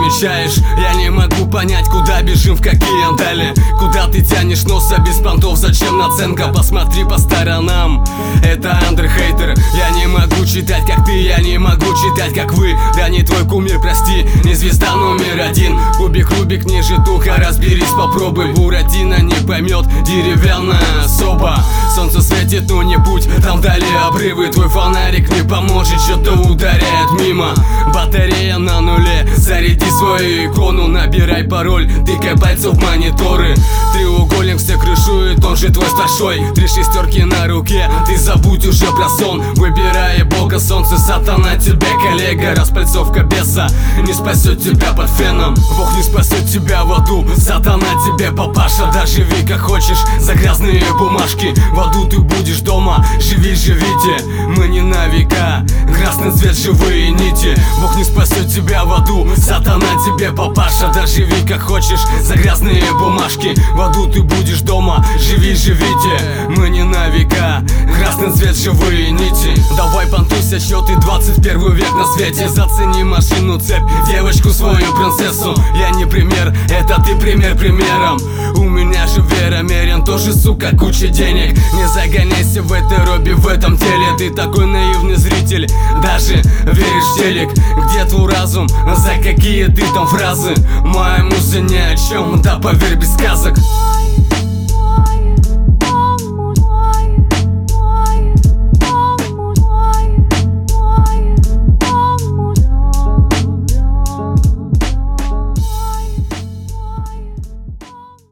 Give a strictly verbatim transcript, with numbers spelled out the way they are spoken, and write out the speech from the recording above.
замечаешь? Я не могу понять, куда бежим, в какие дали. Куда ты тянешь носа без понтов, зачем наценка? Посмотри по сторонам, это андерхейтер. Я не могу читать, как ты, я не могу читать, как вы. Да не твой кумир, прости, не звезда номер один. Кубик, Рубик, не житуха, разберись, попробуй. Буратино не поймет, деревянная особа. Солнце светит, но не путь, там вдали обрывы. Твой фонарик не поможет, что-то ударяет мимо. Батарея на нуле, заряди свою икону, набирай пароль, тыкай пальцем в мониторы. Треугольник все крышует, он же твой старшой. Три шестерки на руке, ты забудь уже про сон. Выбирай бога, солнце, сатана тебе коллега. Распальцовка беса не спасет тебя под феном. Бог не спасет тебя в аду, сатана тебе папаша. Да живи как хочешь, за грязные бумажки. В аду ты будешь дома, живи, живите. Мы не на века, красный цвет, живые нити. Бог не спасет тебя в аду, сатана тебе папаша. Да живи как хочешь, за грязные бумажки. В аду ты будешь дома, живи, живите. Мы не на века, красный цвет, живые нити. Давай понтуйся, что ты двадцать первый век на свете. Зацени машину, цепь, девочку свою принцессу. Я не пример, это ты пример примером. У меня же вера мерен, тоже, сука, куча денег. Не загоняйся в этой робе, в этом теле. Ты такой наивный зритель, даже веришь в телек. Где твой разум, за какие ты там фразы? Моя муза ни о чем, да поверь без сказок.